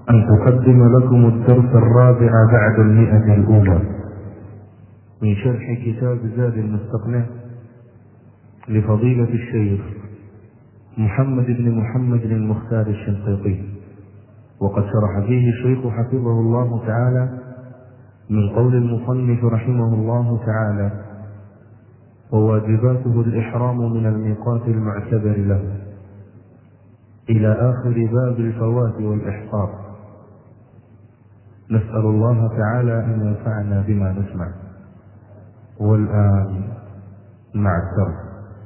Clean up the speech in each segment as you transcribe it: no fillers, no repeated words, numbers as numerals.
أن تقدم لكم الدرس الرابع بعد 100 الأولى من شرح كتاب زاد المستقنع لفضيلة الشيخ محمد بن محمد المختار الشنقيطي، وقد شرح فيه الشيخ حفظه الله تعالى من قول المصنف رحمه الله تعالى: وواجباته الإحرام من الميقات المعتبر له، إلى آخر باب الفوات والإحصار. نسأل الله تعالى أن ينفعنا بما نسمع. والآن مع الدرس.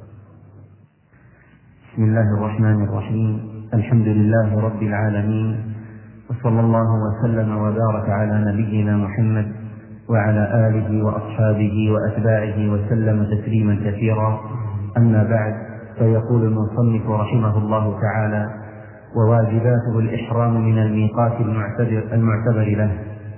بسم الله الرحمن الرحيم. الحمد لله رب العالمين، وصلى الله وسلم وبارك على نبينا محمد وعلى آله وأصحابه وأتباعه وسلم تسليما كثيرا. أما بعد، فيقول المصنف رحمه الله تعالى: وواجباته الإحرام من الميقات المعتبر له.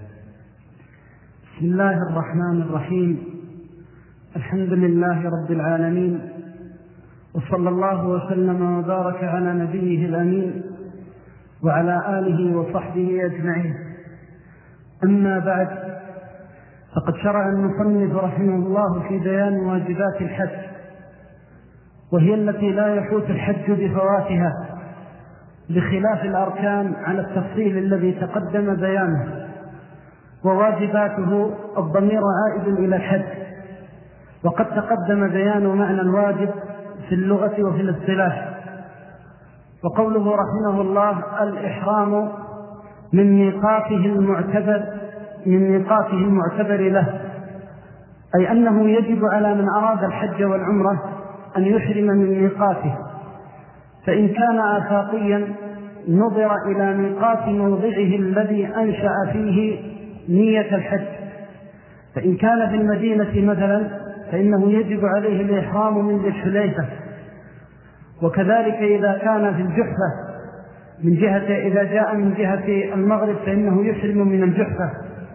بسم الله الرحمن الرحيم. الحمد لله رب العالمين، وصلى الله وسلم وبارك على نبيه الأمين وعلى آله وصحبه أجمعين. أما بعد، فقد شرع المصنف رحمه الله في بيان واجبات الحج، وهي التي لا يفوت الحج بفواتها، بخلاف الأركان على التفصيل الذي تقدم بيانه. وواجباته الضمير عائد إلى الحج، وقد تقدم بيان معنى الواجب في اللغة وفي الاصطلاح. وقوله رحمه الله: الإحرام من ميقاته المعتبر له، أي أنه يجب على من أراد الحج والعمرة أن يحرم من ميقاته. فإن كان آفاقيا نظر إلى ميقات موضعه الذي أنشأ فيه نية الحج. فإن كان في المدينة مثلا فإنه يجب عليه الإحرام من ذي الحليفة، وكذلك إذا كان في الجحفة إذا جاء من جهة المغرب فإنه يحرم من الجحفة.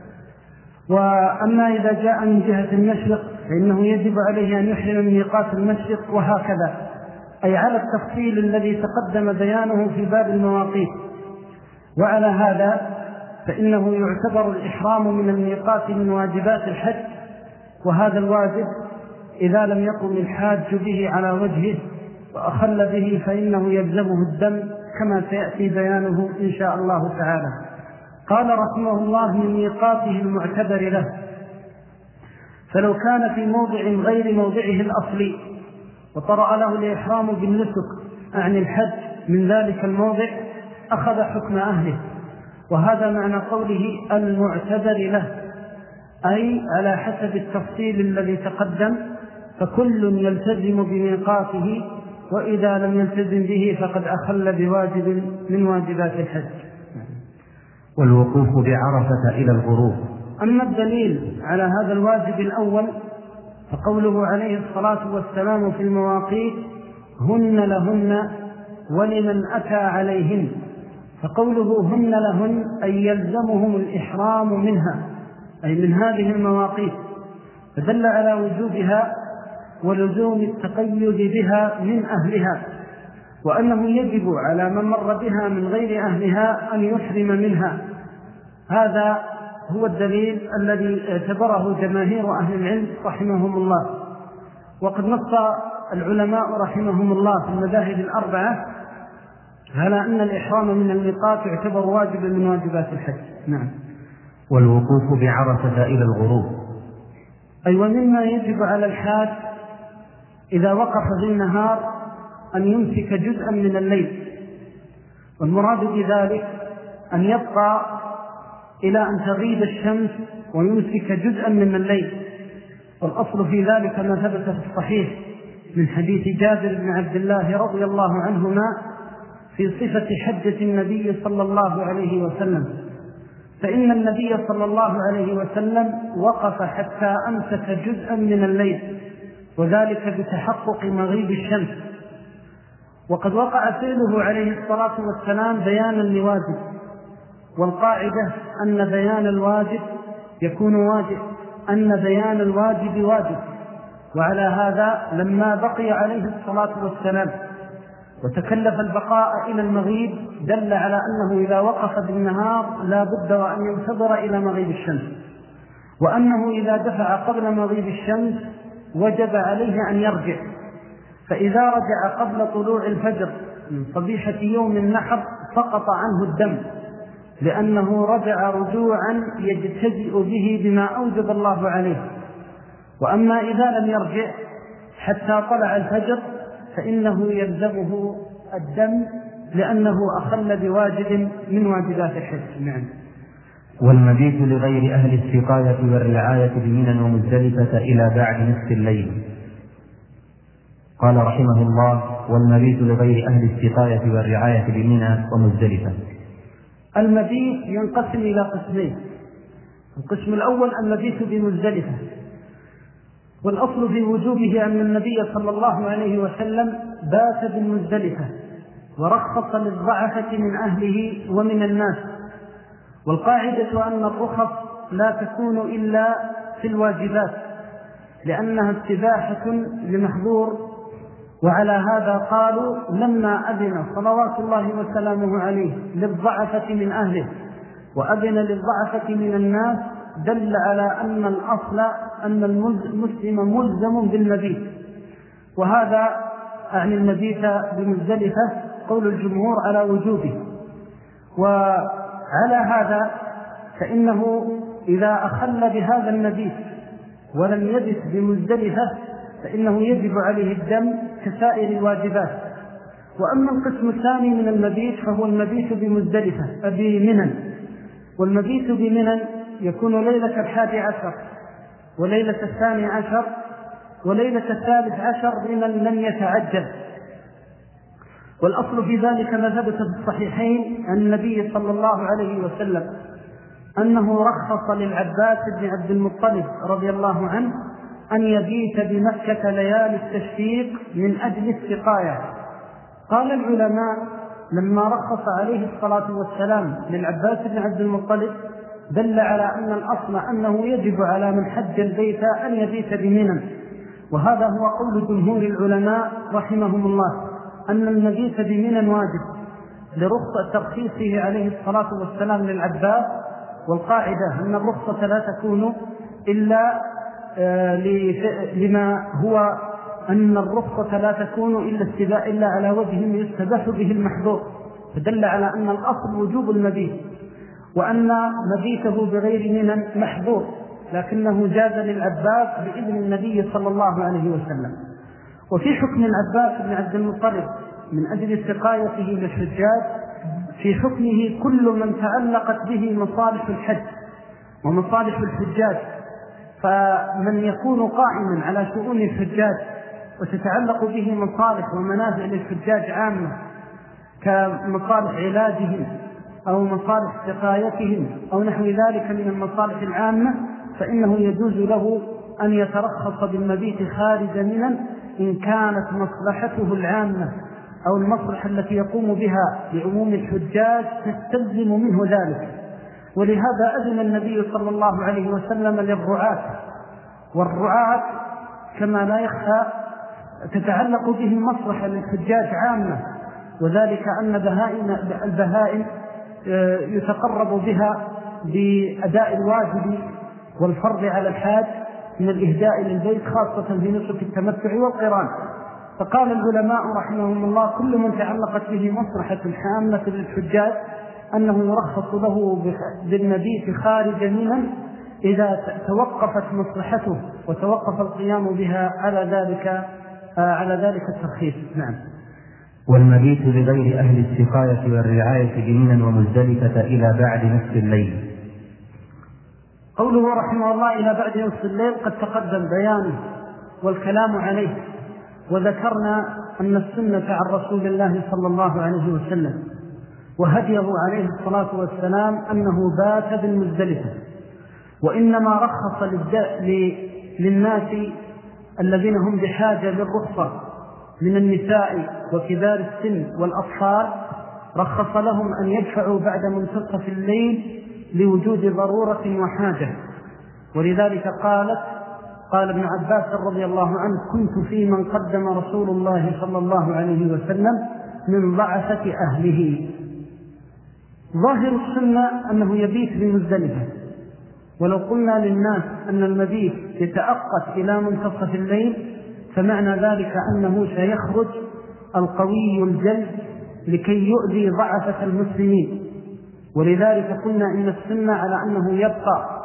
وأما إذا جاء من جهة المشرق فإنه يجب عليه أن يحرم من ميقات المشرق، وهكذا، أي على التفصيل الذي تقدم بيانه في باب المواقيت. وعلى هذا فإنه يعتبر الإحرام من الميقات من واجبات الحج، وهذا الواجب إذا لم يقم الحاج به على وجهه وأخل به فإنه يلزمه الدم، كما سيأتي بيانه إن شاء الله تعالى. قال رحمه الله: من ميقاته المعتبر له. فلو كان في موضع غير موضعه الأصلي وطرأ له الإحرام بالنسك عن الحج من ذلك الموضع، أخذ حكم أهله. وهذا معنى قوله المعتبر له، أي على حسب التفصيل الذي تقدم، فكل يلتزم بميقاته، وإذا لم يلتزم به فقد أخل بواجب من واجبات الحج. والوقوف بعرفة إلى الغروب. أما الدليل على هذا الواجب الأول فقوله عليه الصلاة والسلام في المواقيت: هن لهن ولمن أتى عليهن. فقوله هن لهن أي يلزمهم الإحرام منها، أي من هذه المواقيت، فدل على وجوبها ولزوم التقيد بها من أهلها، وأنه يجب على من مر بها من غير أهلها أن يحرم منها. هذا هو الدليل الذي اعتبره جماهير أهل العلم رحمهم الله. وقد نص العلماء رحمهم الله في المذاهب الأربعة على أن الإحرام من الميقات يعتبر واجب من واجبات الحج. نعم. والوقوف بعرفة إلى الغروب، أي ومما يجب على الحاج إذا وقف في النهار أن يمسك جزءا من الليل، والمراد بذلك أن يبقى إلى أن تغيب الشمس ويمسك جزءا من الليل. والأصل في ذلك ما ثبت في الصحيح من حديث جابر بن عبد الله رضي الله عنهما في صفة حجة النبي صلى الله عليه وسلم، فإن النبي صلى الله عليه وسلم وقف حتى أمسك جزءا من الليل، وذلك بتحقق مغيب الشمس. وقد وقع فعله عليه الصلاة والسلام بيانا لواجب، والقاعدة أن بيان الواجب يكون واجب، أن بيان الواجب واجب. وعلى هذا لما بقي عليه الصلاة والسلام وتكلف البقاء إلى المغيب دل على أنه إذا وقف بالنهار لا بد وأن ينتظر إلى مغيب الشمس، وأنه إذا دفع قبل مغيب الشمس وجب عليه أن يرجع، فإذا رجع قبل طلوع الفجر من صبيحة يوم النحر سقط عنه الدم، لأنه رجع رجوعا يجتزئ به بما أوجب الله عليه. وأما إذا لم يرجع حتى طلع الفجر فإنه يلزمه الدم، لأنه أخل بواجب من واجبات الحج. نعم. والمبيت لغير أهل السقاية والرعاية بمنى ومزدلفة إلى بعد نصف الليل. قال رحمه الله: والمبيت لغير أهل السقاية والرعاية بمنى ومزدلفة. المبيت ينقسم إلى قسمين. القسم الأول المبيت بمزدلفة، والأصل في وجوبه أن النبي صلى الله عليه وسلم بات بالمزدلفة ورخص للضعفة من أهله ومن الناس، والقاعدة أن الرخص لا تكون إلا في الواجبات لأنها استباحة لمحظور. وعلى هذا قالوا لما أذن صلوات الله وسلامه عليه للضعفة من أهله وأذن للضعفة من الناس دل على أن الأصل أن المسلم ملزم بالمبيت، وهذا أعني المبيت بمزدلفة قول الجمهور على وجوبه. وعلى هذا فإنه إذا أخل بهذا المبيت ولم يبت بمزدلفة فإنه يجب عليه الدم كسائر الواجبات. وأما القسم الثاني من المبيت فهو المبيت بمزدلفة بمنى، والمبيت بمنى يكون ليلة 11 وليلة 12 وليلة 13 لمن لم يتعجل. والأصل في ذلك ما ثبت في الصحيحين عن النبي صلى الله عليه وسلم أنه رخص للعباس بن عبد المطلب رضي الله عنه أن يبيت بمكة ليالي التشريق من أجل السقاية. قال العلماء لما رخص عليه الصلاة والسلام للعباس بن عبد المطلب دل على أن الأصل أنه يجب على من حج البيت أن يبيت بمنى، وهذا هو قول جمهور العلماء رحمهم الله أن المبيت بمنى واجب لرخصة ترخيصه عليه الصلاة والسلام للعباس. والقاعدة أن الرخصة لا تكون إلا لما هو أن الرخصة لا تكون إلا على وجه يستباح به المحظور، فدل على أن الأصل وجوب المبيت، وأن مبيته بغير منى محظور، لكنه جاز للعباس بإذن النبي صلى الله عليه وسلم. وفي حكم العباس بن عبد المطلب من أجل سقايته للحجاج في حكمه كل من تعلقت به مصالح الحج ومصالح الحجاج، فمن يكون قائما على شؤون الحجاج وتتعلق به مصالح ومنافع للحجاج عامة كمصالح علاجهم أو مصالح سقايتهم أو نحو ذلك من المصالح العامة، فإنه يجوز له أن يترخص بالمبيت خارج منى إن كانت مصلحته العامة أو المصلحة التي يقوم بها لعموم الحجاج تستلزم منه ذلك. ولهذا أذن النبي صلى الله عليه وسلم للرعاة، والرعاة كما لا يخفى تتعلق بهم مصلحة للحجاج عامة، وذلك أن البهائم يتقرب بها بأداء الواجب والفرض على الحاج من الإهداء للبيت خاصة في نسك التمتع والقران. فقال العلماء رحمهم الله كل من تعلقت به مصلحة حامة للحجاج أنه يرخص له بالمبيت خارج منى إذا توقفت مصلحته وتوقف القيام بها على ذلك الترخيص. نعم. والمبيت لغير أهل السقاية والرعاية بمنى ومزدلفة إلى بعد نصف الليل. قوله رحمه الله إلى بعد نصف الليل قد تقدم بيانه والكلام عليه، وذكرنا أن السنة عن رسول الله صلى الله عليه وسلم وهديه عليه الصلاة والسلام أنه بات بالمزدلفة، وإنما رخص للناس الذين هم بحاجة للرخصة من النساء وكبار السن والأطفال، رخص لهم أن يدفعوا بعد منتصف الليل لوجود ضرورة وحاجة. ولذلك قال ابن عباس رضي الله عنه كنت في من قدم رسول الله صلى الله عليه وسلم من ضعفة أهله. ظاهر السنة أنه يبيت بمزدلفة، ولو قلنا للناس أن المبيت يتأقت إلى منتصف الليل فمعنى ذلك أنه سيخرج القوي الجلد لكي يؤذي ضعفة المسلمين. ولذلك قلنا إن السنة على أنه يبقى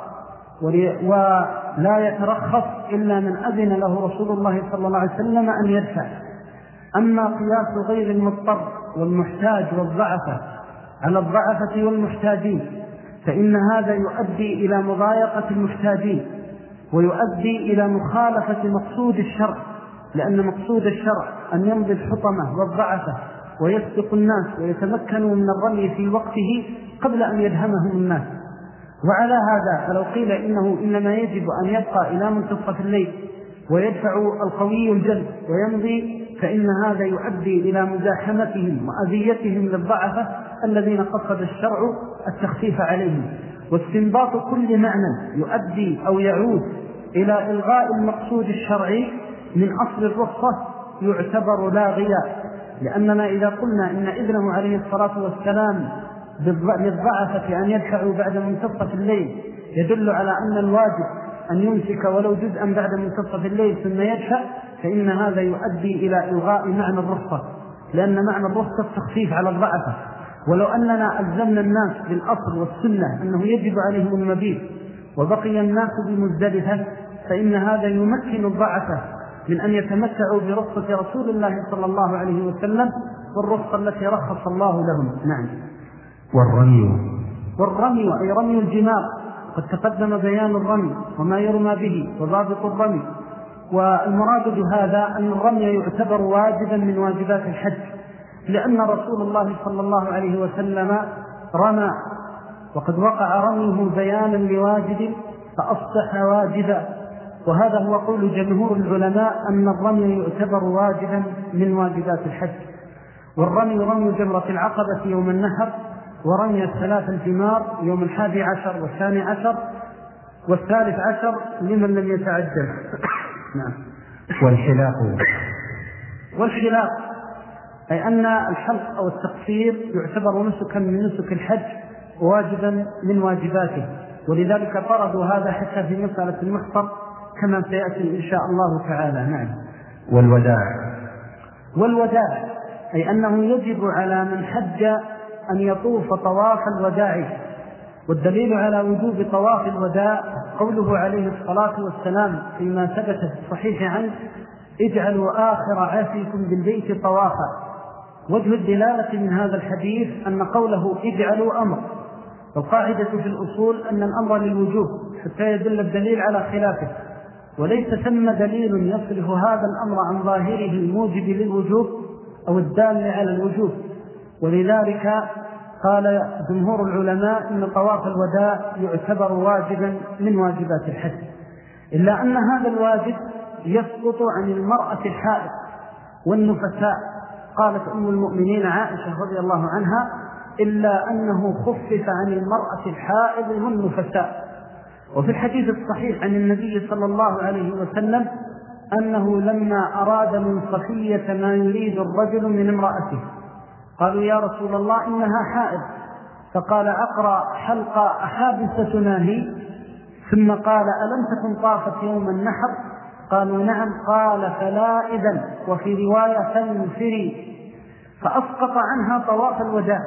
ولا يترخص إلا من أذن له رسول الله صلى الله عليه وسلم أن يدفع. أما قياس غير المضطر والمحتاج والضعفة على الضعفة والمحتاجين فإن هذا يؤدي إلى مضايقة المحتاجين ويؤدي إلى مخالفة مقصود الشرع، لأن مقصود الشرع أن يمضي الحطمة والضعفة ويسبق الناس ويتمكنوا من الرمي في وقته قبل أن يدهمهم الناس. وعلى هذا فلو قيل إنه إنما يجب أن يبقى إلى منتصف الليل ويدفع القوي الجلد ويمضي فإن هذا يؤدي إلى مزاحمتهم وأذيتهم للضعفة الذين قصد الشرع التخفيف عليهم. واستنباط كل معنى يؤدي أو يعود إلى إلغاء المقصود الشرعي من أصل الرخصة يعتبر لاغيا، لأننا إذا قلنا إن إذنه عليه الصلاة والسلام للضعفة أن يدفعوا بعد منتصف الليل يدل على أن الواجب أن يمسك ولو جزءا بعد منتصف الليل ثم يدفع، فإن هذا يؤدي إلى إلغاء معنى الرخصة، لأن معنى الرخصة التخفيف على الضعفة. ولو أننا ألزمنا الناس بالأصل والسنة أنه يجب عليهم المبيت وبقي الناس بمزدلفة فإن هذا يمكن الضعفة من أن يتمتعوا برخصة رسول الله صلى الله عليه وسلم والرخصة التي رخص الله لهم. نعم. والرمي أي رمي الجمار، قد تقدم بيان الرمي وما يرمى به وضابط الرمي. والمراد بهذا أن الرمي يعتبر واجبا من واجبات الحج، لأن رسول الله صلى الله عليه وسلم رمى وقد وقع رميه بيانا لواجب فأصبح واجبا، وهذا هو قول جمهور العلماء أن الرمي يعتبر واجبا من واجبات الحج. والرمي رمي جمرة العقبة يوم النحر، ورمي الثلاث الجمار يوم 11 و12 و13 لمن لم يتعجل. نعم. والحلاق أي أن الحلق أو التقصير يعتبر نسكا من نسك الحج وواجبا من واجباته، ولذلك طردوا هذا حتى في مسألة المحصر كما سيأتي إن شاء الله تعالى. نعم. والوداع أي أنه يجب على من حج أن يطوف طواف الوداع. والدليل على وجوب طواف الوداع قوله عليه الصلاة والسلام فيما ثبت في الصحيح عنه: اجعلوا آخر عهدكم بالبيت طوافا. وجه الدلالة من هذا الحديث أن قوله اجعلوا أمر، والقاعدة في الأصول أن الأمر للوجوب حتى يدل الدليل على خلافه، وليس ثم دليل يصرف هذا الأمر عن ظاهره الموجب للوجوب أو الدال على الوجوب. ولذلك قال جمهور العلماء إن طواف الوداع يعتبر واجبا من واجبات الحج، إلا أن هذا الواجب يسقط عن المرأة الحائض والنفساء. قالت أم المؤمنين عائشة رضي الله عنها: إلا أنه خفف عن المرأة الحائض والنفساء. وفي الحديث الصحيح عن النبي صلى الله عليه وسلم أنه لما أراد من صفية ما يريد الرجل من امرأته قالوا: يا رسول الله إنها حائض، فقال: أقرأ حلق أحابستنا هي؟ ثم قال: ألم تكن طافت يوم النحر؟ قالوا: نعم. قال: فلا إذن، وفي رواية فانفري، فأسقط عنها طواف الوداع،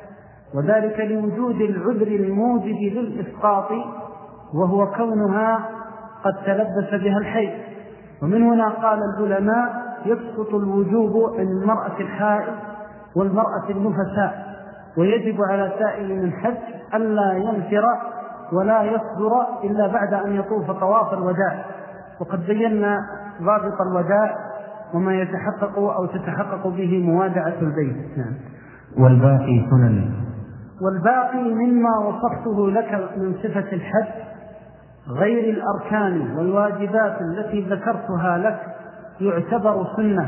وذلك لوجود العذر الموجب للإسقاط وهو كونها قد تلبس بها الحيض. ومن هنا قال العلماء يسقط الوجوب عن المرأة الحائض والمرأة النفساء، ويجب على سائل من حج ألا ينفر ولا يصدر إلا بعد أن يطوف طواف الوداع. وقد بينا ضابط الوداع وما يتحقق أو تتحقق به موادعة البيت. نعم. والباقي سنن. والباقي مما وصفته لك من صفة الحج غير الأركان والواجبات التي ذكرتها لك يعتبر سنة،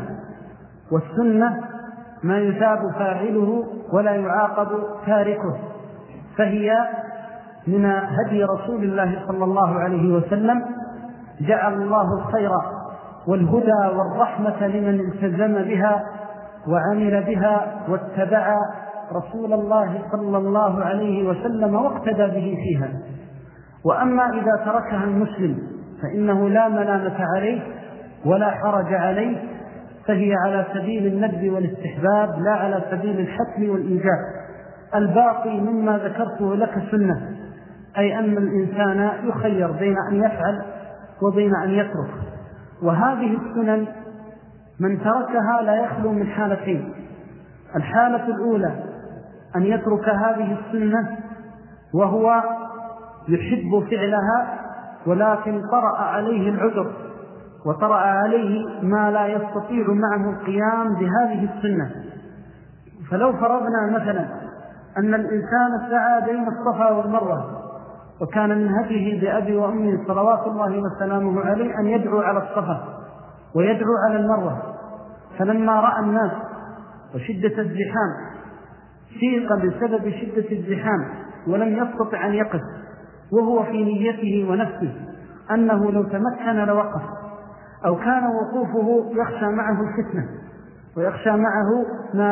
والسنة ما يثاب فاعله ولا يعاقب تاركه، فهي من هدي رسول الله صلى الله عليه وسلم. جعل الله الخير والهدى والرحمة لمن التزم بها وعمل بها واتبع رسول الله صلى الله عليه وسلم واقتدى به فيها. وأما إذا تركها المسلم فإنه لا ملامة عليه ولا حرج عليه، فهي على سبيل الندب والاستحباب لا على سبيل الحتم والإيجاب. الباقي مما ذكرته لك سنة، أي أن الإنسان يخير بين أن يفعل وبين أن يترك. وهذه السنن من تركها لا يخلو من حالتين: الحالة الأولى أن يترك هذه السنة وهو يحب فعلها ولكن طرأ عليه العذر وطرأ عليه ما لا يستطيع معه القيام بهذه السنة. فلو فرضنا مثلا أن الإنسان سعى بين الصفا والمروة وكان من هديه بأبي وأمي صلوات الله وسلامه عليه أن يدعو على الصفا ويدعو على المروة، فلما رأى الناس وشدة الزحام سيق بسبب شدة الزحام ولم يستطع أن يقف، وهو في نيته ونفسه أنه لو تمكن لوقف، أو كان وقوفه يخشى معه الفتنة ويخشى معه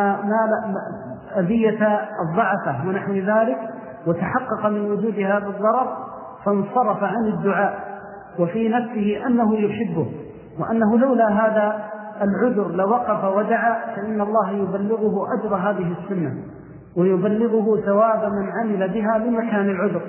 أذية الضعفة ونحو ذلك، وتحقق من وجود هذا الضرر فانصرف عن الدعاء وفي نفسه أنه يحبه وأنه لولا هذا العذر لوقف ودعا، فإن الله يبلغه أجر هذه السنة ويبلغه ثواب من عمل بها لمكان العذر.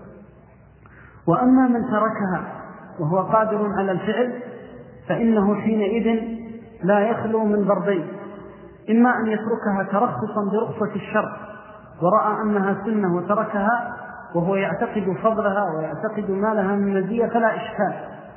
وأما من تركها وهو قادر على الفعل فإنه حينئذ لا يخلو من ضربين: إما أن يتركها ترخصا برخصة الشرع ورأى أنها سنة وتركها وهو يعتقد فضلها ويعتقد ما لها من مزية فلا إشكال،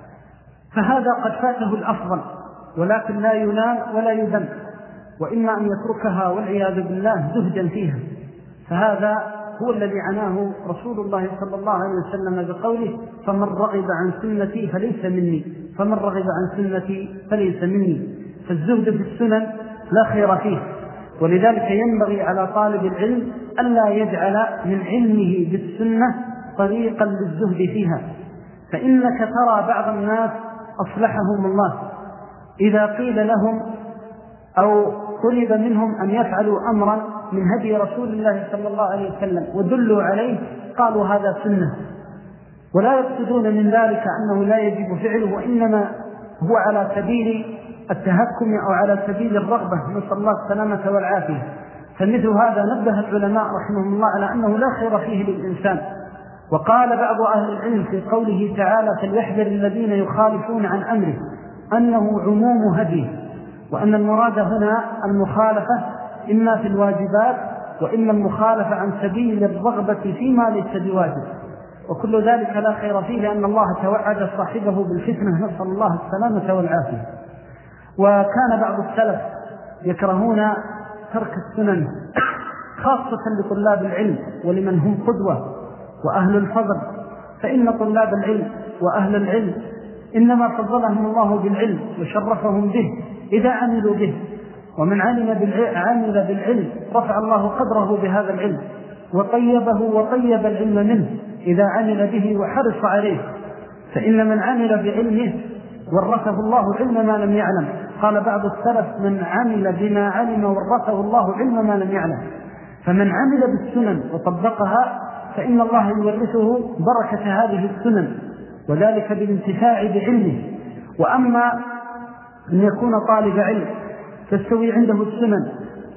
فهذا قد فاته الأفضل ولكن لا يلام ولا يذم. وإما أن يتركها والعياذ بالله زهدا فيها، فهذا هو الذي عناه رسول الله صلى الله عليه وسلم بقوله: فمن رغب عن سنتي فليس مني، فمن رغب عن سنتي فليس مني. فالزهد في السنن لا خير فيه، ولذلك ينبغي على طالب العلم ألا يجعل من علمه بالسنة طريقا للزهد فيها. فإنك ترى بعض الناس أصلحهم الله إذا قيل لهم أو طلب منهم أن يفعلوا أمرا من هدي رسول الله صلى الله عليه وسلم ودلوا عليه قالوا هذا سنة، ولا يقصدون من ذلك أنه لا يجب فعله، وإنما هو على سبيل التهكم أو على سبيل الرغبة، نسأل الله السلامة والعافية. فمثل هذا نبه العلماء رحمهم الله على أنه لا خير فيه للإنسان. وقال بعض أهل العلم في قوله تعالى: فليحذر الذين يخالفون عن أمره أنه عموم هديه، وأن المراد هنا المخالفة إما في الواجبات وإما المخالفة عن سبيل الرغبة فيما ليس بواجب، وكل ذلك لا خير فيه لأن الله توعد صاحبه بالفتنة، نسأل الله السلامة والعافية. وكان بعض السلف يكرهون ترك السنن خاصة لطلاب العلم ولمن هم قدوة وأهل الفضل، فإن طلاب العلم وأهل العلم إنما فضلهم الله بالعلم وشرفهم به إذا عملوا به، ومن عمل بالعلم رفع الله قدره بهذا العلم وطيبه وطيب العلم منه إذا عمل به وحرص عليه. فإن من عمل بعلمه ورثه الله علم ما لم يعلم. قال بعض السلف: من عمل بما علم ورثه الله علم ما لم يعلم. فمن عمل بالسنن وطبقها فإن الله يورثه بركة هذه السنن، وذلك بالانتفاع بعلمه. وأما أن يكون طالب علم تستوي عنده السنن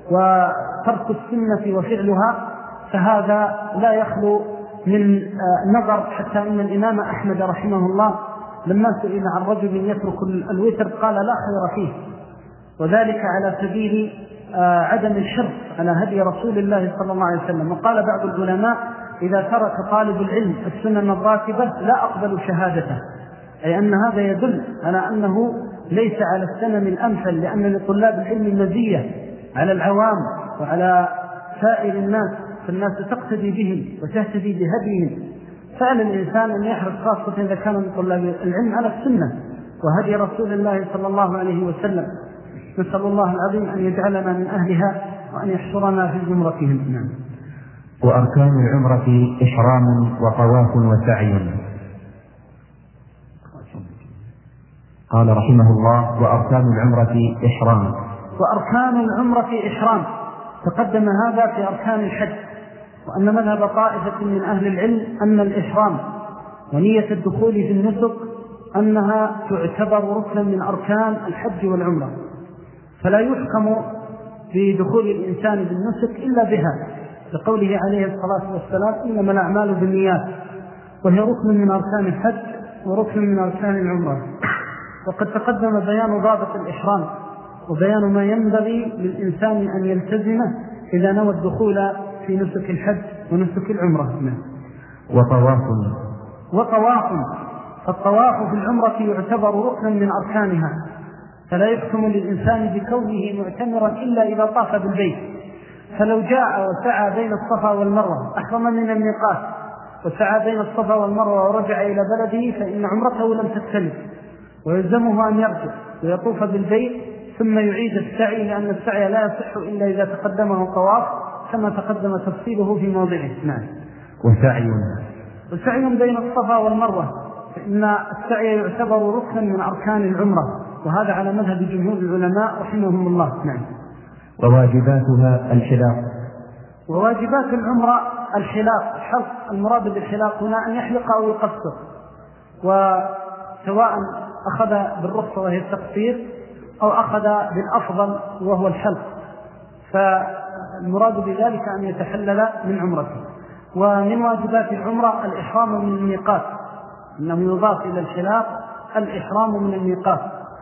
وترك السنة وفعلها، فهذا لا يخلو من نظر، حتى إن الإمام أحمد رحمه الله لما سئل عن رجل يترك الوتر قال لا خير فيه، وذلك على سبيل عدم الشرط على هدي رسول الله صلى الله عليه وسلم. وقال بعض العلماء: إذا ترك طالب العلم السنن الراتبة لا أقبل شهادته، أي أن هذا يدل على أنه ليس على السنن الأمثل، لأن لطلاب العلم مزية على العوام وعلى سائر الناس، فالناس تقتدي بهم وتهتدي بهديهم. فعلى الإنسان أن يحرص خاصة إذا كان من طلاب العلم على السنة وهدي رسول الله صلى الله عليه وسلم. نسأل الله العظيم أن يجعلنا من أهلها وأن يحشرنا في زمرتهم. وأركان العمرة إحرام وطواف وسعي. قال رحمه الله: وأركان العمرة إحرام وأركان العمرة إحرام، تقدم هذا في أركان الحج. وأن مذهب طائفة من أهل العلم أن الإحرام ونية الدخول في النسك أنها تعتبر ركنا من أركان الحج والعمرة، فلا يحكم بدخول الإنسان بالنسك إلا بها، لقوله عليه الصلاة والسلام إنما الأعمال بالنيات، وهي ركن من أركان الحج وركن من أركان العمرة. وقد تقدم بيان ضابط الإحرام وبيان ما ينبغي للإنسان أن يلتزمه إذا نوى الدخول في نسك الحج ونسك العمرة. وطواف فالطواف في العمرة يعتبر ركنا من أركانها، فلا يحكم للإنسان بكونه معتمرا إلا إذا طاف بالبيت. فلو جاء وسعى بين الصفا والمروة، أحرم من الميقات وسعى بين الصفا والمروة ورجع إلى بلده، فإن عمرته لم تكتمل، ويلزمه أن يرجع ويطوف بالبيت ثم يعيد السعي، لأن السعي لا يصح إلا إذا تقدمه طواف، كما تقدم تفصيله في موضعه. نعم. وسعي بين الصفا والمروة، فإن السعي يعتبر ركنا من أركان العمرة، وهذا على مذهب جمهور العلماء رحمهم الله. نعم. وواجباتها الحلاق. وواجبات العمرة الحلاق، حلق. المراد بالحلاق هنا أن يحلق أو يقصر، وسواء أخذ بالرخصة وهي التقصير أو أخذ بالأفضل وهو الحلق، فالمراد بذلك أن يتحلل من عمرته. ومن واجبات العمرة الإحرام من الميقات، إنه يضاف إلى الحلاق الإحرام من الميقات،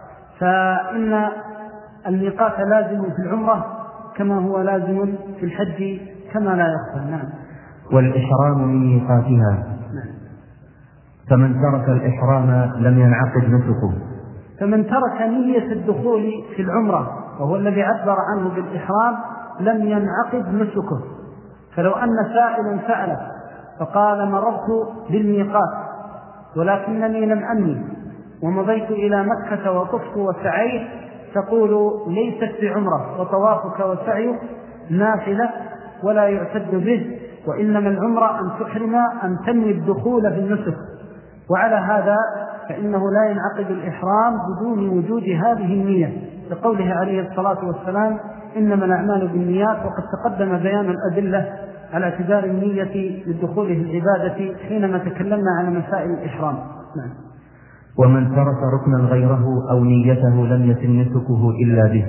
فإن الميقات لازم في العمرة كما هو لازم في الحج كما لا يخفى. نعم. والإحرام من ميقاتها. نعم. فمن ترك الإحرام لم ينعقد نسكه. فمن ترك نية الدخول في العمرة وهو الذي عبر عنه بالإحرام لم ينعقد نسكه. فلو أن سائلا سأل فقال مررت بالميقات ولكنني لم أني ومضيت إلى مكة وطفت وسعيت، تقول ليست بعمرة، وطوافك وسعيك نافلة ولا يعتد به، وإنما العمرة أن تحرم أن تنوي الدخول في النسك. وعلى هذا فإنه لا ينعقد الإحرام بدون وجود هذه النية، لقوله عليه الصلاة والسلام إنما الأعمال بالنيات. وقد تقدم بيان الأدلة على اعتبار النية للدخول في العبادة حينما تكلمنا عن مسائل الإحرام. نعم. ومن ترك ركنا غيره أو نيته لم يتم نسكه إلا به.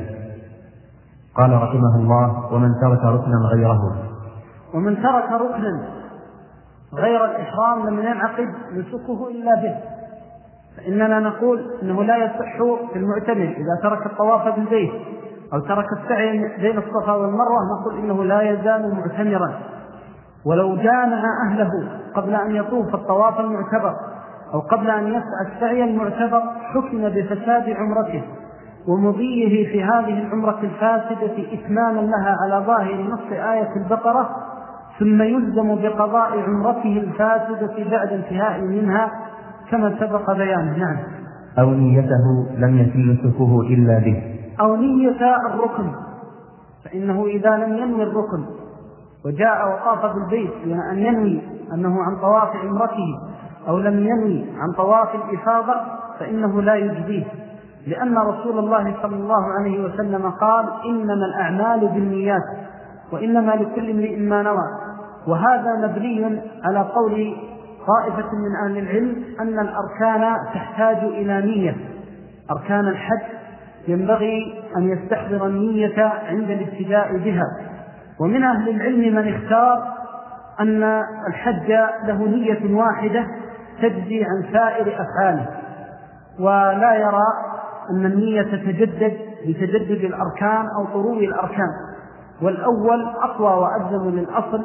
قال رحمه الله: ومن ترك ركنا غيره. ومن ترك ركنا غير الإحرام لم ينعقد نسكه إلا به، فإننا نقول إنه لا يصح في المعتمر إذا ترك الطواف بالبيت أو ترك السعي بين الصفا والمروة، نقول إنه لا يزال معتمرا، ولو جامع أهله قبل أن يطوف الطواف المعتبر أو قبل أن يسعى السعي المعتبر حكم بفساد عمرته ومضيه في هذه العمرة الفاسدة إتماما لها على ظاهر نص آية البقرة، ثم يلزم بقضاء عمرته الفاسدة بعد انتهاء منها كما سبق بيانه. نعم. أو نيته لم يتم نسكه إلا به. أو نية الركن، فإنه إذا لم ينوي الركن وجاء وطاف بالبيت أن ينوي أنه عن طواف عمرته أو لم ينوي عن طواف الإفاضة فإنه لا يجزيه، لأن رسول الله صلى الله عليه وسلم قال إنما الأعمال بالنيات وإنما لكل امرئ ما نوى. وهذا مبني على قول طائفة من أهل العلم أن الأركان تحتاج إلى نية. أركان الحج ينبغي أن يستحضر النية عند الابتداء بها. ومن أهل العلم من اختار أن الحج له نية واحدة تجزي عن سائر أفعاله، ولا يرى أن النية تتجدد بتجدد الأركان أو طروء الأركان، والأول أقوى وأجزم للأصل.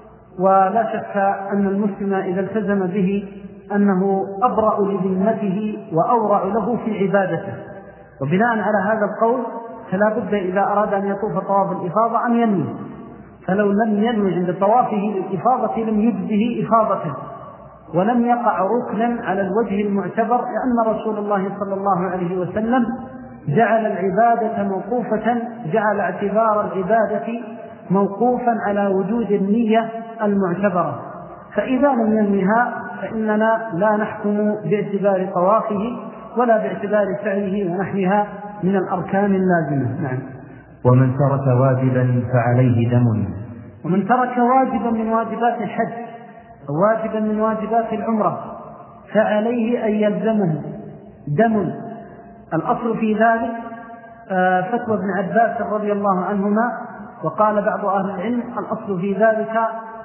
ولا شك أن المسلم إذا التزم به أنه أبرأ لذمته وأورع له في عبادته. وبناء على هذا القول فلا بد إذا أراد أن يطوف طواف الإفاضة أن ينوي، فلو لم ينوي عند طوافه للإفاضة لم يجزه إفاضته ولم يقع ركنا على الوجه المعتبر، لأن رسول الله صلى الله عليه وسلم جعل العبادة موقوفة، جعل اعتبار العبادة موقوفا على وجود النية المعتبرة. فإذا لم ينويها فإننا لا نحكم باعتبار طوافه ولا باعتبار سعيه ونحوها من الأركان اللازمة. نعم. ومن ترك واجبا فعليه دم. ومن ترك واجبا من واجبات الحج أو واجبا من واجبات العمرة فعليه أن يلزمه دم. الأصل في ذلك فتوى ابن عباس رضي الله عنهما، وقال بعض أهل العلم الأصل في ذلك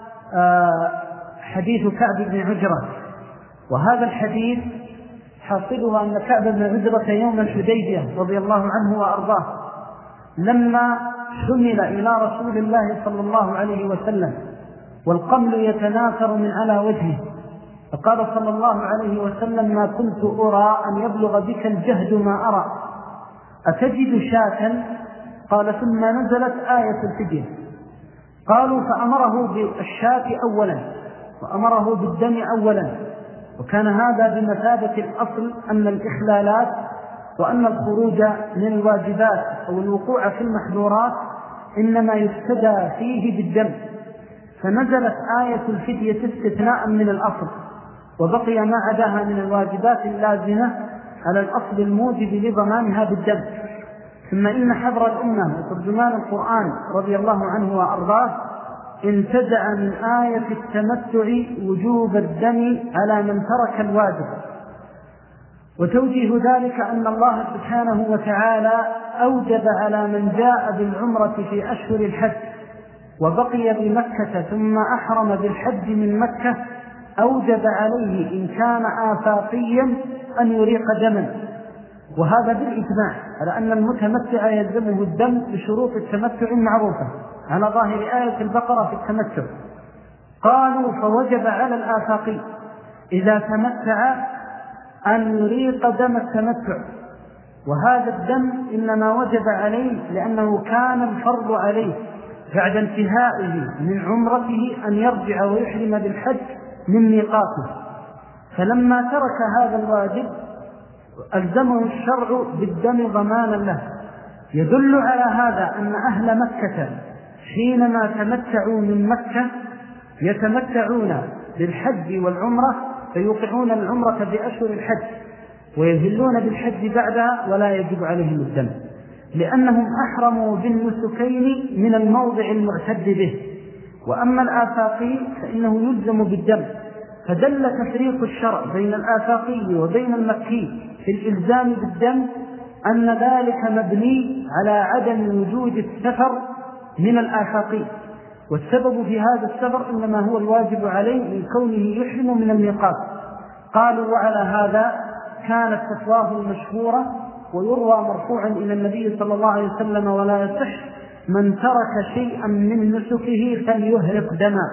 حديث كعب بن عجرة. وهذا الحديث حاصلها أن كعب بن عجرة يوم الحديبية رضي الله عنه وأرضاه لما حمل إلى رسول الله صلى الله عليه وسلم والقمل يتناثر من على وجهه، فقال صلى الله عليه وسلم: ما كنت أرى أن يبلغ بك الجهد ما أرى، أتجد شاة؟ قال: ثم نزلت آية الفدية. قالوا: فأمره بالشاة أولا وأمره بالدم أولا، وكان هذا بمثابة الأصل أن الإخلالات وأن الخروج من الواجبات أو الوقوع في المحظورات إنما يفتدى فيه بالدم، فنزلت آية الفدية استثناء من الأصل، وبقي ما عداها من الواجبات اللازمة على الأصل الموجب لضمانها بالدم. ثم إن حبر الأمة وترجمان القرآن رضي الله عنه وأرضاه انتزع من آية التمتع وجوب الدم على من ترك الواجب، وتوجيه ذلك أن الله سبحانه وتعالى أوجب على من جاء بالعمرة في أشهر الحج وبقي بمكة ثم أحرم بالحج من مكة، أوجب عليه إن كان آفاقيا أن يريق دما، وهذا بالإجماع على أن المتمتع يلزمه الدم بشروط التمتع المعروفة على ظاهر آية البقرة في التمتع. قالوا: فوجب على الآفاقي إذا تمتع أن يريق دم التمتع، وهذا الدم إنما وجب عليه لأنه كان الفرض عليه بعد انتهائه من عمرته أن يرجع ويحرم بالحج من ميقاته، فلما ترك هذا الواجب ألزمه الشرع بالدم ضمانا له. يدل على هذا أن أهل مكة حينما تمتعوا من مكة يتمتعون بالحج والعمرة، فيوقعون العمرة بأشهر الحج ويهلون بالحج بعدها ولا يجب عليهم الدم، لأنهم أحرموا بالنسكين من الموضع المعتد به. وأما الآفاقي فإنه يلزم بالدم، فدل تفريق الشرع بين الآفاقي وبين المكي في الإلزام بالدم أن ذلك مبني على عدم وجود السفر من الآفاقي، والسبب في هذا السفر إنما هو الواجب عليه من كونه يحرم من الميقات. قالوا: وعلى هذا كانت فتواه المشهورة، ويروى مرفوعا إلى النبي صلى الله عليه وسلم ولا يصح: من ترك شيئا من نسكه فليهرق دما.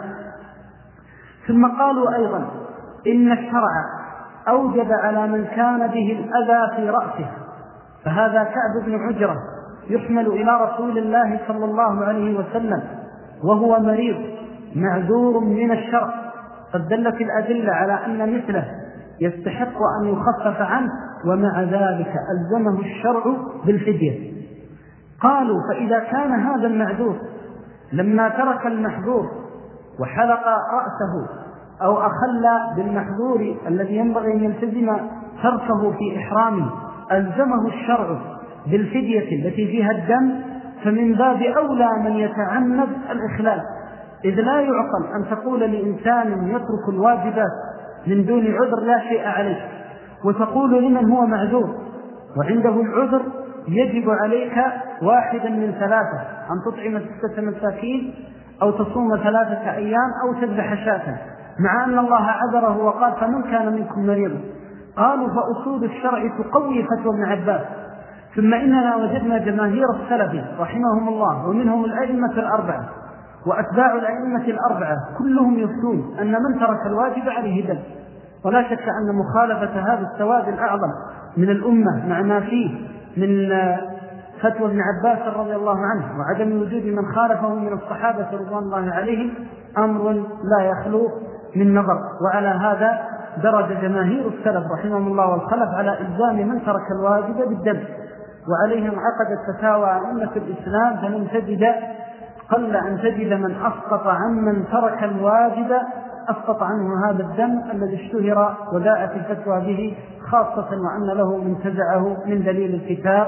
ثم قالوا أيضا: إن الشرع أوجب على من كان به الأذى في رأسه، فهذا كعب بن عجرة يحمل إلى رسول الله صلى الله عليه وسلم وهو مريض معذور من الشرع، قد دلت الأدلة على أن مثله يستحق أن يخفف عنه، ومع ذلك ألزمه الشرع بالفدية. قالوا: فإذا كان هذا المعذور لما ترك المحظور وحلق رأسه أو أخل بالمحظور الذي ينبغي أن يلتزم تركه في إحرامه ألزمه الشرع بالفدية التي فيها الدم، فمن باب أولى من يتعمد الإخلال، إذ لا يعقل أن تقول لإنسان يترك الواجبات من دون عذر لا شيء عليه، وتقول لمن هو معذور وعنده العذر يجب عليك واحدا من ثلاثة: أن تطعم 6 مساكين أو تصوم 3 أيام أو تذبح شاة، مع أن الله عذره وقال: فمن كان منكم مريضا. قالوا: فأصول الشرع تقوي فتوى ابن عباس. ثم إننا وجدنا جماهير السلف رحمهم الله ومنهم الأئمة الأربعة وأتباع الأئمة الأربعة كلهم يفتون أن من ترك الواجب عليه دم، ولا شك أن مخالفة هذا السواد الأعظم من الأمة مع ما فيه من فتوى ابن عباس رضي الله عنه وعدم وجود من خالفه من الصحابة رضوان الله عليهم أمر لا يخلو من نظر. وعلى هذا درج جماهير السلف رحمهم الله والخلف على إلزام من ترك الواجب بالدم، وعليهم عقدت فتاوى أئمة الإسلام، فمن تجد قل أن تجد من أسقط عمن ترك الواجب أسقط عنه هذا الدم الذي اشتهر وداعت الفتوى به، خاصة وأن له منتزعه من دليل الكتاب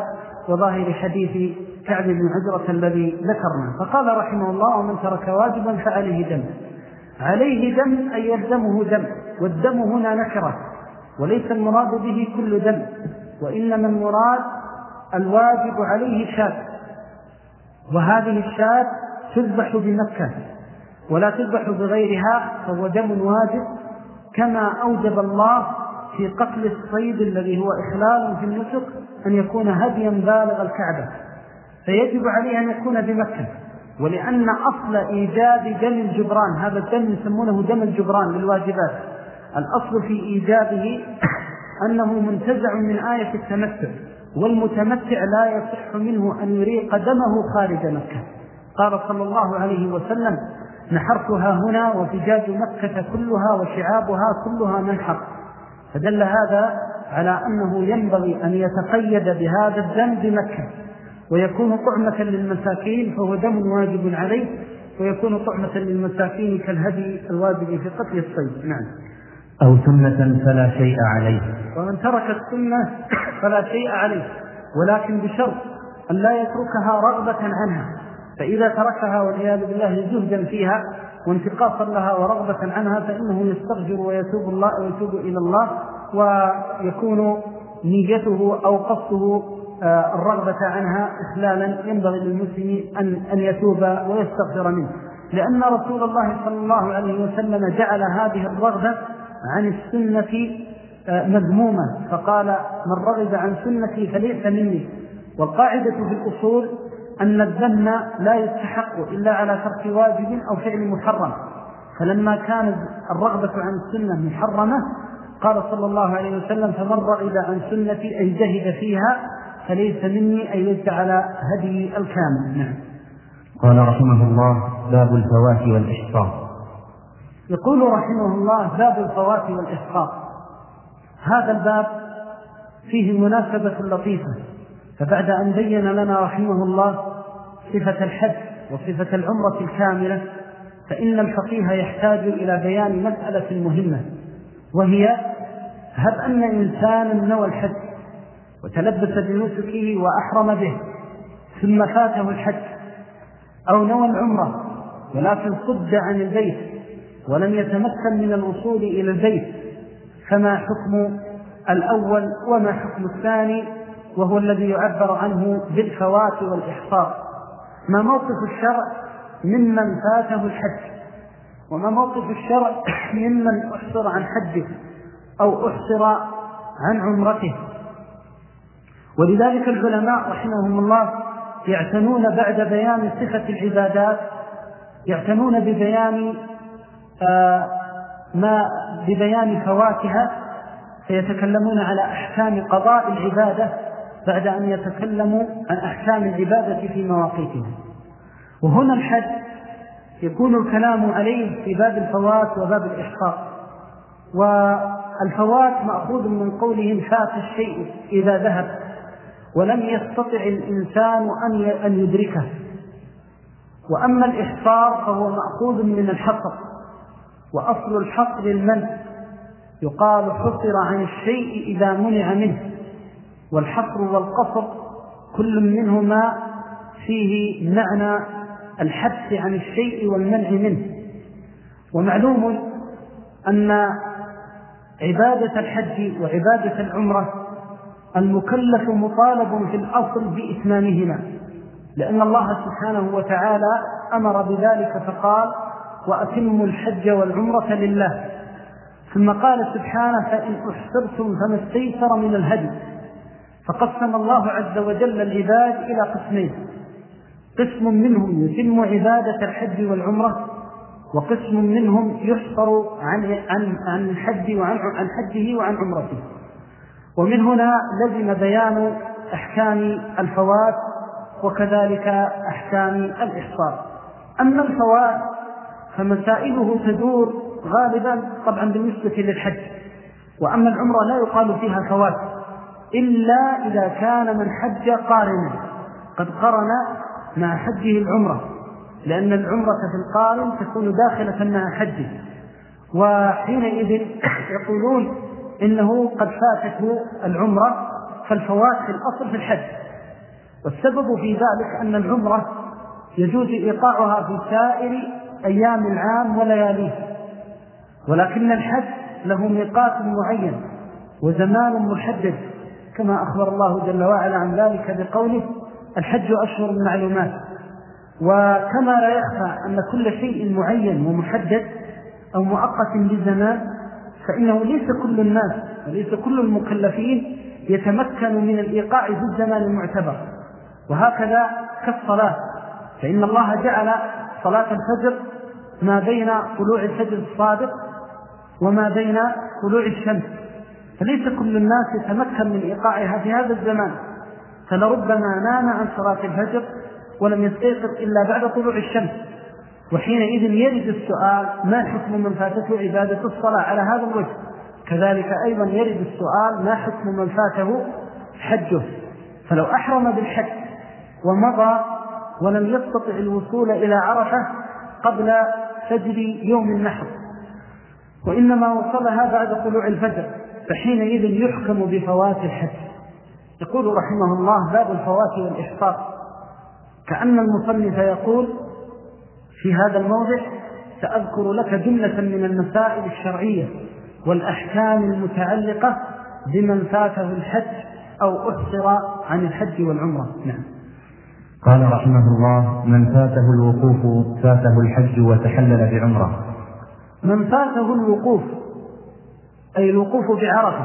وظاهر حديث كعب بن عجرة الذي ذكرنا. فقال رحمه الله: ومن ترك واجبا فعليه دم. عليه دم أي يلزمه دم، والدم هنا نكرة، وليس المراد به كل دم، وإنما المراد الواجب عليه شاة، وهذه الشاة تذبح بمكة ولا تذبح بغيرها، فهو دم واجب، كما أوجب الله في قتل الصيد الذي هو إخلال في النسك أن يكون هديا بالغ الكعبة، فيجب عليه أن يكون بمكة. ولأن أصل إيجاب دم الجبران، هذا الدم يسمونه دم الجبران للواجبات، الأصل في إيجابه أنه منتزع من آية التمتع، والمتمتع لا يصح منه أن يريق دمه خارج مكة. قال صلى الله عليه وسلم: نحرتها هنا وفجاج مكة كلها وشعابها كلها منحر. فدل هذا على أنه ينبغي أن يتقيد بهذا الدم بمكة، ويكون طعمة للمساكين، فهو دم واجب عليه، ويكون طعمة للمساكين كالهدي الواجب في قتل الصيد. نعم. أو سنة فلا شيء عليه. ومن ترك السنة فلا شيء عليه، ولكن بشرط أن لا يتركها رغبة عنها، فإذا تركها والعياذ بالله زهدا فيها وانتقاصا لها ورغبة عنها فإنه يستغفر ويتوب إلى الله، ويكون نيته أو قصده الرغبة عنها إخلالا. ينبغي للمسلم أن يتوب ويستغفر منه، لأن رسول الله صلى الله عليه وسلم جعل هذه الرغبة عن السنة مذمومة، فقال: من رغب عن سنتي فليس مني. والقاعدة في الأصول أن الذم لا يستحق إلا على ترك واجب أو فعل محرم، فلما كانت الرغبة عن السنة محرمة قال صلى الله عليه وسلم: فمن رغب عن سنتي أي جهد فيها فليس مني، أي ليس على هدي الكامل. نعم. قال رحمه الله: باب الفوات والإحصاء. يقول رحمه الله: باب الفوات والإحصاء. هذا الباب فيه مناسبة لطيفة، فبعد أن بين لنا رحمه الله صفة الحج وصفة العمرة الكاملة، فإن الفقيه يحتاج إلى بيان مسألة مهمة، وهي: هب أن إنسانا نوى الحج وتلبس بنسكه وأحرم به، ثم فاته الحج، أو نوى العمرة ولكن صد عن البيت ولم يتمكن من الوصول إلى البيت، فما حكم الأول وما حكم الثاني، وهو الذي يعبر عنه بالفوات والإحصار؟ ما موقف الشرع ممن فاته الحج، وما موقف الشرع ممن أحصر عن حجه أو أحصر عن عمرته؟ ولذلك العلماء رحمهم الله يعتنون بعد بيان صفة العبادات، يعتنون ببيان فواتها، فيتكلمون على أحكام قضاء العبادة بعد أن يتكلموا عن أحكام العبادة في مواقيتها. وهنا الحج يكون الكلام عليه في باب الفوات وباب الإحصاء. والفوات مأخوذ من قولهم: فات الشيء إذا ذهب ولم يستطع الإنسان أن يدركه. وأما الإحصار فهو مأخوذ من الحصر، وأصل الحصر المنع، يقال: حصر عن الشيء إذا منع منه. والحصر والقصر كل منهما فيه معنى الحبس عن الشيء والمنع منه. ومعلوم أن عبادة الحج وعبادة العمرة المكلف مطالب في الأصل بإتمامهما، لأن الله سبحانه وتعالى أمر بذلك فقال: وأتموا الحج والعمرة لله. ثم قال سبحانه: فإن أحصرتم فما استيسر من الهدي. فقسم الله عز وجل العباد إلى قسمين: قسم منهم يتم عبادة الحج والعمرة، وقسم منهم يحصر عن الحج وعن حجه وعن عمرته. ومن هنا لزم بيان أحكام الفوات وكذلك أحكام الإحصار. أما الفوات فمسائله تدور غالبا طبعا بالنسبة للحج، وأما العمرة لا يقال فيها فوات إلا إذا كان من حج قارنا قد قرن مع حجه العمرة، لأن العمرة في القارن تكون داخلة مع حجه، وحينئذ يقولون إنه قد فاتته العمرة، فالفوات في الأصل في الحج. والسبب في ذلك أن العمرة يجوز إيقاعها في سائر أيام العام ولياليه، ولكن الحج له ميقات معين وزمان محدد، كما أخبر الله جل وعلا عن ذلك بقوله الحج أشهر معلومات. وكما لا يخفى أن كل شيء معين ومحدد أو مؤقت بزمان، فإنه ليس كل الناس وليس كل المكلفين يتمكن من الإيقاع في الزمان المعتبر. وهكذا كالصلاة، فإن الله جعل صلاة الفجر ما بين طلوع الفجر الصادق وما بين طلوع الشمس، فليس كل الناس يتمكن من إيقاعها في هذا الزمان، فلربما نام عن صلاة الفجر ولم يستيقظ إلا بعد طلوع الشمس، وحينئذ يرد السؤال ما حكم من فاتته عبادة الصلاة على هذا الوجه. كذلك أيضا يرد السؤال ما حكم من فاته حجه، فلو أحرم بالحج ومضى ولم يستطع الوصول إلى عرفة قبل فجر يوم النحر وإنما وصلها بعد طلوع الفجر، فحينئذ يحكم بفوات الحج. يقول رحمه الله باب الفوات والإحصاء، كأن المصنف يقول في هذا الموضع سأذكر لك جملة من المسائل الشرعية والأحكام المتعلقة بمن فاته الحج أو أحصر عن الحج والعمرة. نعم. قال رحمه الله: من فاته الوقوف فاته الحج وتحلل بعمرة. من فاته الوقوف أي الوقوف بعرفة،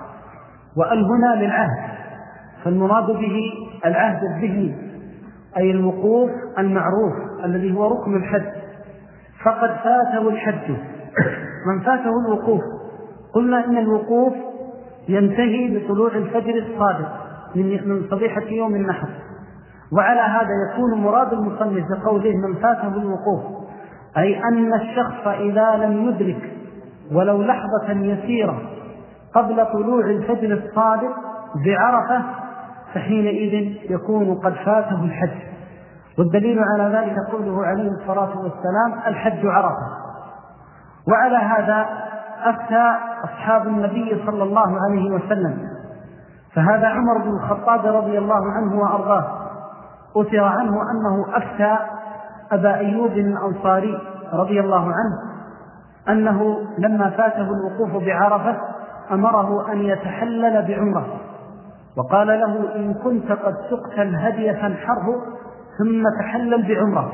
وأل هنا للعهد، فالمراد به العهد الذهني أي الوقوف المعروف الذي هو ركن الحج، فقد فاته الحج. من فاته الوقوف، قلنا إن الوقوف ينتهي بطلوع الفجر الصادق من صبيحة يوم النحر، وعلى هذا يكون مراد المصنف بقوله من فاته الوقوف أي أن الشخص إذا لم يدرك ولو لحظة يسيرة قبل طلوع الفجر الصادق بعرفة فحينئذ يكون قد فاته الحج. والدليل على ذلك قوله عليه الصلاة والسلام الحج عرفة. وعلى هذا أفتى أصحاب النبي صلى الله عليه وسلم، فهذا عمر بن الخطاب رضي الله عنه وأرضاه أثر عنه أنه أفتى أبا أيوب الأنصاري رضي الله عنه أنه لما فاته الوقوف بعرفة أمره أن يتحلل بعمرة، وقال له إن كنت قد سقت الهدي فانحره ثم تحلل بعمرة.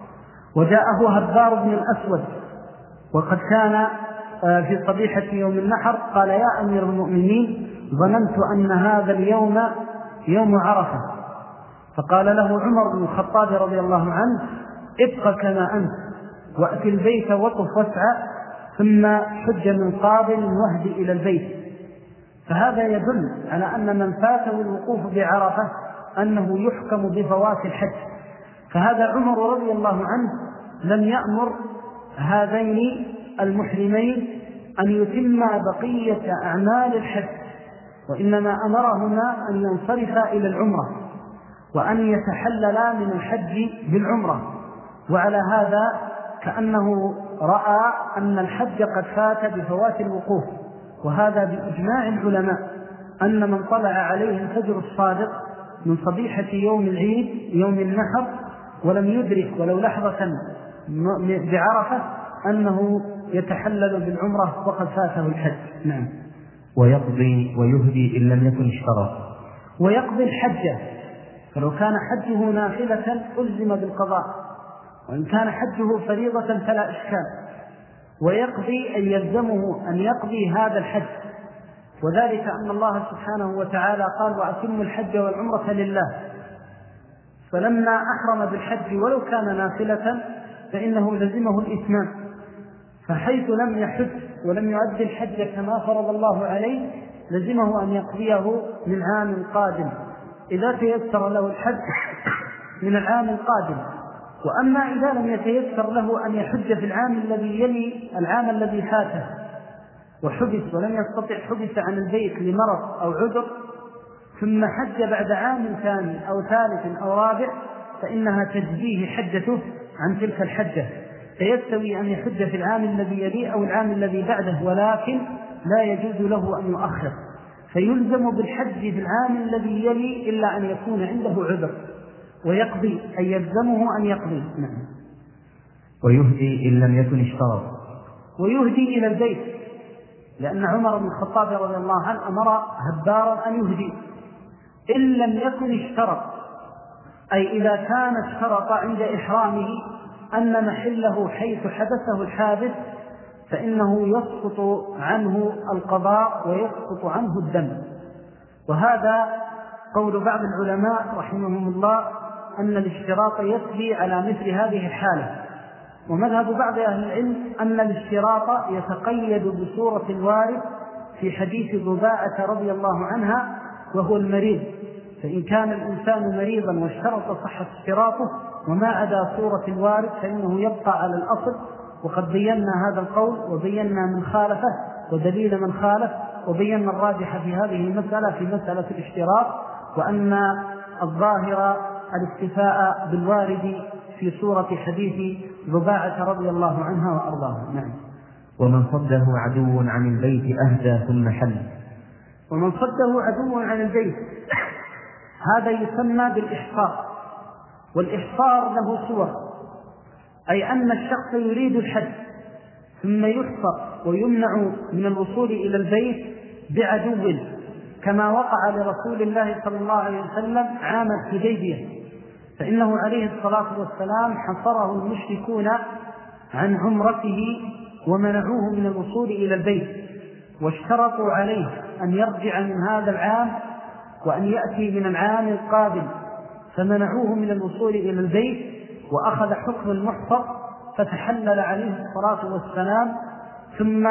وجاءه هبار بن الأسود وقد كان في صبيحة يوم النحر قال يا أمير المؤمنين ظننت أن هذا اليوم يوم عرفة، فقال له عمر بن الخطاب رضي الله عنه ابق كما أنت وأتي البيت وطف واسعى ثم حج من قابل واهدي إلى البيت. فهذا يدل على أن من فاته الوقوف بعرفة أنه يحكم بفوات الحج. فهذا عمر رضي الله عنه لم يأمر هذين المحرمين أن يتم بقية أعمال الحج، وإنما أمرهما أن ينصرفا إلى العمرة وأن يتحللا من الحج بالعمرة. وعلى هذا كأنه رأى أن الحج قد فات بفوات الوقوف، وهذا بإجماع العلماء أن من طلع عليه الفجر الصادق من صبيحة يوم العيد يوم النحر ولم يدرك ولو لحظة بعرفة أنه يتحلل بالعمرة وقد فاته الحج. نعم. ويقضي ويهدي إن لم يكن اشترط. ويقضي الحج، فلو كان حجه نافلة ألزم بالقضاء، وإن كان حجه فريضة فلا إشكال. ويقضي أن يلزمه أن يقضي هذا الحج، وذلك أن الله سبحانه وتعالى قال وأتموا الحج والعمرة لله، فلما أحرم بالحج ولو كان نافلة فإنه لزمه الإتمام، فحيث لم يحج ولم يؤدي الحج كما فرض الله عليه لزمه أن يقضيه من عام قادم إذا تيسر له الحج من العام القادم. وأما إذا لم يتيسر له أن يحج في العام الذي يلي العام الذي فاته وحبس ولم يستطع حبس عن البيت لمرض أو عذر ثم حج بعد عام ثاني أو ثالث أو رابع فإنها تجزيه حجته عن تلك الحجة، فيستوي أن يحج في العام الذي يليه أو العام الذي بعده، ولكن لا يجوز له أن يؤخر. فيلزم بالحج في العام الذي يلي إلا أن يكون عنده عذر ويقضي، أي يلزمه أن يقضي. نعم. ويهدي إن لم يكن اشترط. ويهدي إلى البيت، لأن عمر بن الخطاب رضي الله عنه أمر هبارا أن يهدي إن لم يكن اشترط، أي إذا كان اشترط عند إحرامه أن محله حيث حدثه الحادث فإنه يسقط عنه القضاء ويسقط عنه الدم. وهذا قول بعض العلماء رحمهم الله أن الاشتراط يسري على مثل هذه الحالة. ومذهب بعض أهل العلم أن الاشتراط يتقيد بصورة الوارد في حديث ضباعة رضي الله عنها وهو المريض، فإن كان الإنسان مريضا واشترط صحة اشتراطه وما عدا صورة الوارد فإنه يبقى على الأصل. وقد بينا هذا القول وبينا من خالفه ودليل من خالف، وبينا الراجح في هذه المسألة في مسألة الاشتراط، وأن الظاهر الاكتفاء بالوارد في صورة حديث ضباعة رضي الله عنها وأرضاها. نعم. ومن صده عدو عن البيت أهدى ثم حل. ومن صده عدو عن البيت هذا يسمى بالإحصار. والإحصار له صور، أي أن الشخص يريد الحج ثم يحصر ويمنع من الوصول إلى البيت بعدو، كما وقع لرسول الله صلى الله عليه وسلم عام الحديبية، فإنه عليه الصلاة والسلام حصره المشركون عن عمرته ومنعوه من الوصول إلى البيت، واشترطوا عليه أن يرجع من هذا العام وأن يأتي من العام القادم، فمنعوه من الوصول إلى البيت وأخذ حكم المحصر، فتحلل عليه الصلاة والسلام ثم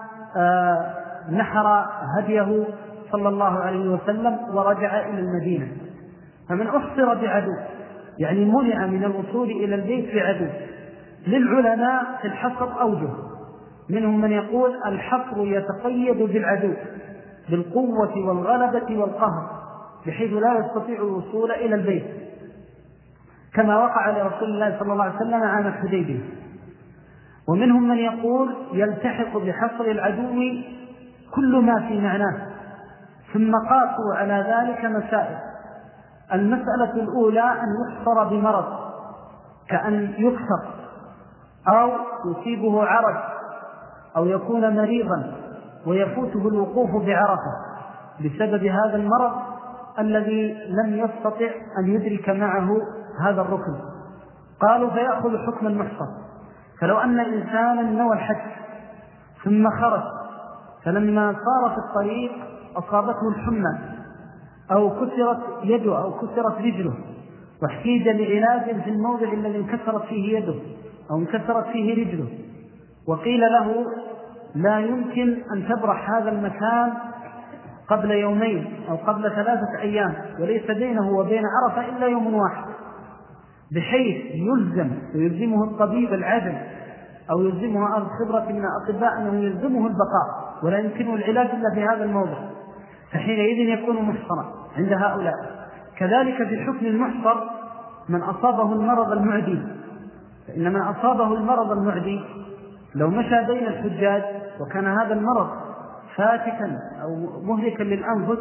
نحر هديه صلى الله عليه وسلم ورجع إلى المدينة. فمن أحصر بعدو يعني منع من الوصول إلى البيت بعدو. للعلماء في الحصر أوجه، منهم من يقول الحصر يتقيد بالعدو بالقوة والغلبة والقهر بحيث لا يستطيع الوصول إلى البيت، كما وقع لرسول الله صلى الله عليه وسلم عام الحديبية. ومنهم من يقول يلتحق بحصر العدو كل ما في معناه. ثم قاسوا على ذلك مسائل. المسألة الأولى أن يحصر بمرض كأن يكسر أو يصيبه عرج أو يكون مريضا ويفوته الوقوف بعرفة بسبب هذا المرض الذي لم يستطع أن يدرك معه هذا الركن. قالوا فيأخذ حكم المحصر. فلو أن إنسانا نوى الحج ثم خرج فلما صار في الطريق أصابته الحمى أو كسرت يده أو كسرت رجله واحتاج لعلاج في الموضع الذي انكسرت فيه يده أو انكسرت فيه رجله، وقيل له لا يمكن أن تبرح هذا المكان قبل يومين أو قبل 3 أيام وليس بينه وبين عرفة إلا يوم واحد، بحيث يلزمه الطبيب العدل أو يلزمه أهل الخبرة من الأطباء أنه يلزمه البقاء ولا يمكنه العلاج إلا في هذا الموضع، فحينئذ يكون محصرا عند هؤلاء. كذلك في حكم المحصر من أصابه المرض المعدي، فإن من أصابه المرض المعدي لو مشى بين الحجاج وكان هذا المرض فاتكا أو مهلكا للأنفس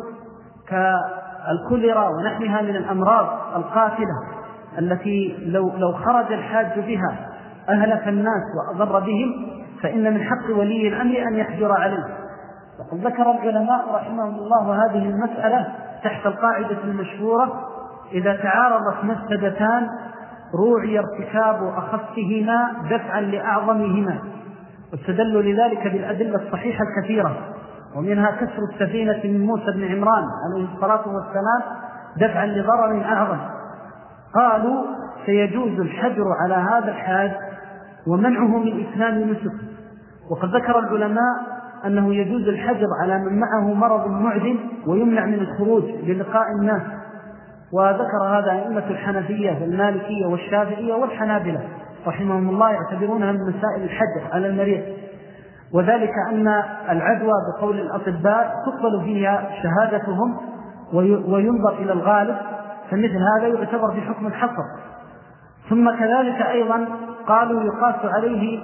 كالكوليرا ونحوها من الأمراض القاتلة التي لو خرج الحاج بها أهلك الناس وأضر بهم، فإن من حق ولي الأمر أن يحجر عليه. وقد ذكر العلماء رحمهم الله هذه المسألة تحت القاعدة المشهورة: إذا تعارضت مفسدتان روعي ارتكاب أخفهما دفعا لأعظمهما. واستدلوا لذلك بالأدلة الصحيحة الكثيرة، ومنها كسر السفينة من موسى بن عمران عليه الصلاة والسلام دفعا لضرر أعظم. قالوا سيجوز الحجر على هذا الحاج ومنعه من إتمام نسك. وقد ذكر العلماء أنه يجوز الحجر على من معه مرض معدٍ ويمنع من الخروج للقاء الناس، وذكر هذا أئمة الحنفية والمالكية والشافعية والحنابلة رحمهم الله يعتبرونها من مسائل الحجر على المريض، وذلك أن العدوى بقول الأطباء تقبل فيها شهادتهم وينظر إلى الغالب، فمثل هذا يعتبر في حكم الحصر. ثم كذلك أيضا قالوا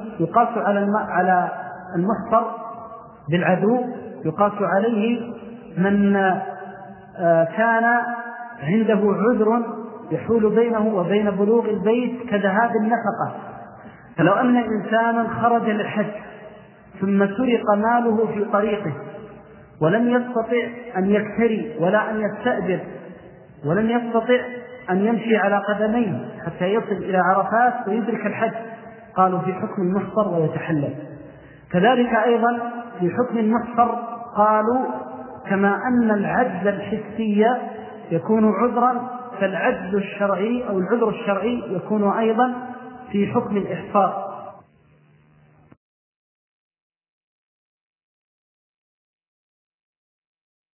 يقاس على المحصر بالعدو، يقاس عليه من كان عنده عذر يحول بينه وبين بلوغ البيت كذهاب النفقة. فلو أن إنسانا خرج للحج ثم سرق ماله في طريقه ولم يستطع أن يكتري ولا أن يستأجر ولم يستطع أن يمشي على قدميه حتى يصل إلى عرفات ويدرك الحج، قالوا في حكم المحصر ويتحلل. كذلك أيضا في حكم المحصر قالوا كما أن العجز الحسي يكون عذرا، فالعجز الشرعي أو العذر الشرعي يكون أيضا في حكم الإحصار.